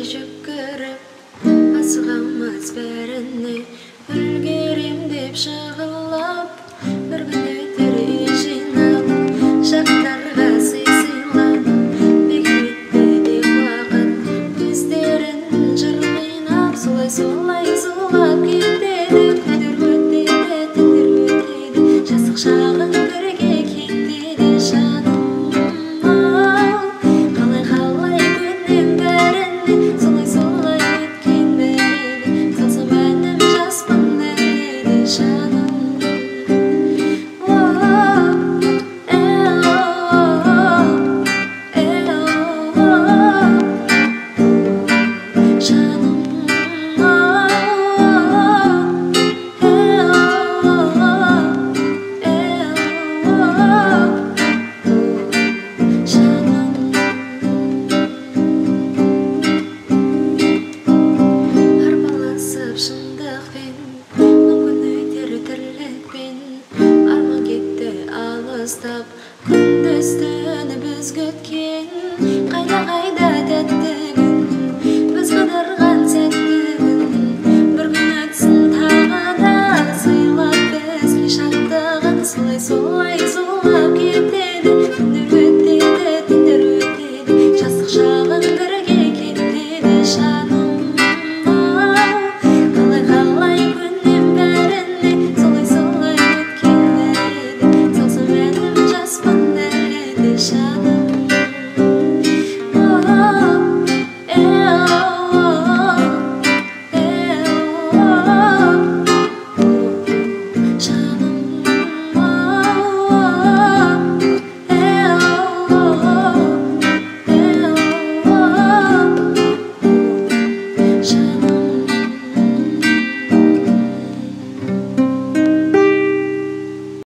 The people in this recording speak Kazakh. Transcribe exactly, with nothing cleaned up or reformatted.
жүгіріп асығамыз бәріне үлгерем деп жығылып бір күн өтер үй жинап жақтарға сый сыйлап бекітпеді уақыт көздерін жырлайнап солай солай зулап кетеді күндер өтеді түндер өтеді жастық шағын бірге кетеді жаным күндіз-түні біз күткен қайда қайда тәтті күн біз қыдырған сәтті күн бір күн өтсін тағы да сыйлап бізге шаттығын солай солай зулап кетеді күндер өтеді түндер өтеді жастық шағын бірге кетеді жаным қалай қалай көнем бәріне солай солай өткен бәрі салсам әнім жаспын әлі де